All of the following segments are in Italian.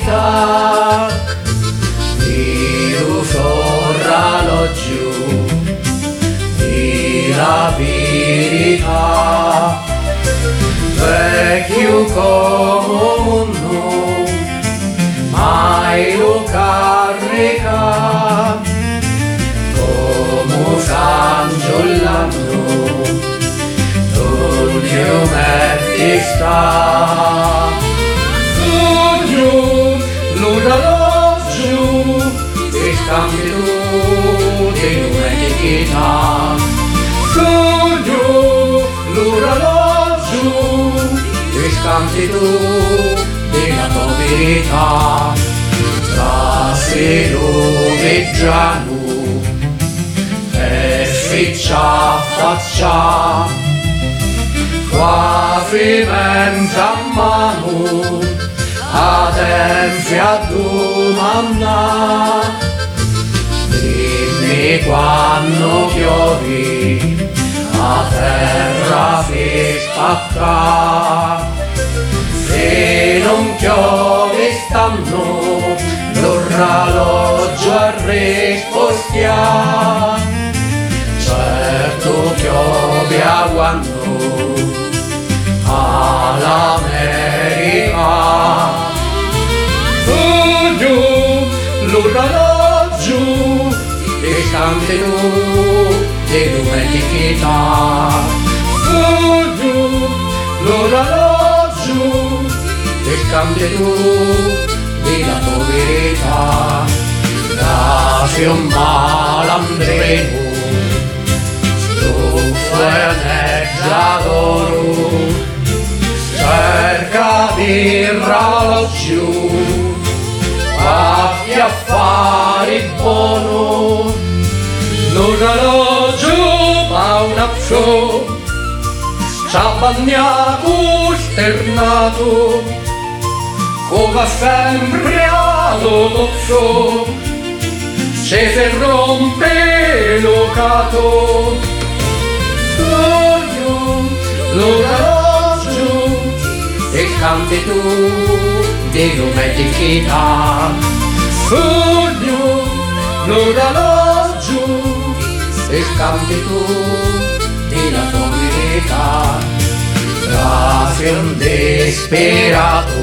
verità, io sorralo giù di la verità, vecchio come un nu, mai lo carica, come San Giuliano, Dio metti sta. Sogno l'orologio e scambi tu di domenica. Sogno l'orologio e scambi tu della tua verità. Trasero veggiano e ficcia faccia, quasi menza mano adempia domanda, dimmi quando chiori a terra si spacca, se non chiovi stanno l'orologio a rispostia, certo chiovi a quando all'America. Sogno l'orologio e scambi tu di domenica. Sogno l'orologio e scambi tu della tua verità. Lasci un malandrino d'oro, cerca di ralloggiù, fatti affari buono, l'orologio fa un affio, c'ha bagnato sternato, come sempre all'ozzo, se si rompe locato. Sogno l'orologio e scambi tu di domenica. Sogno l'orologio e scambi tu della tua verità. Quasi un disperato,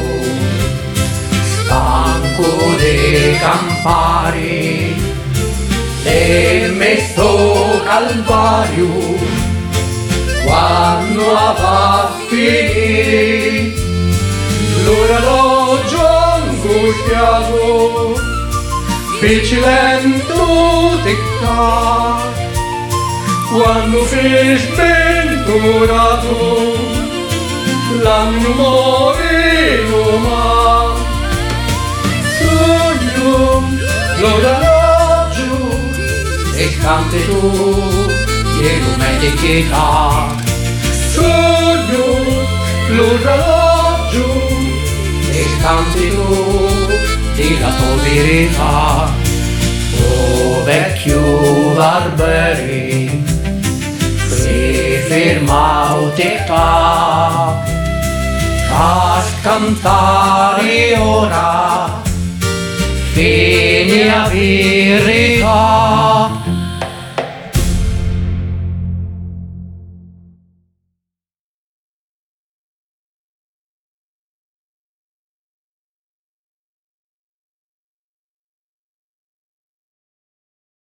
stanco di campare, e messo calvario quando va a finire, l'orologio angustiato fece lento ticcar, quando fu sventurato l'anno moreno ma sogno l'orologio e scambi tu di domenica. Sogno l'orologio e scambi tu della tua verità. O vecchio barberi, si ferma o ticca a cantare ora fine a verità.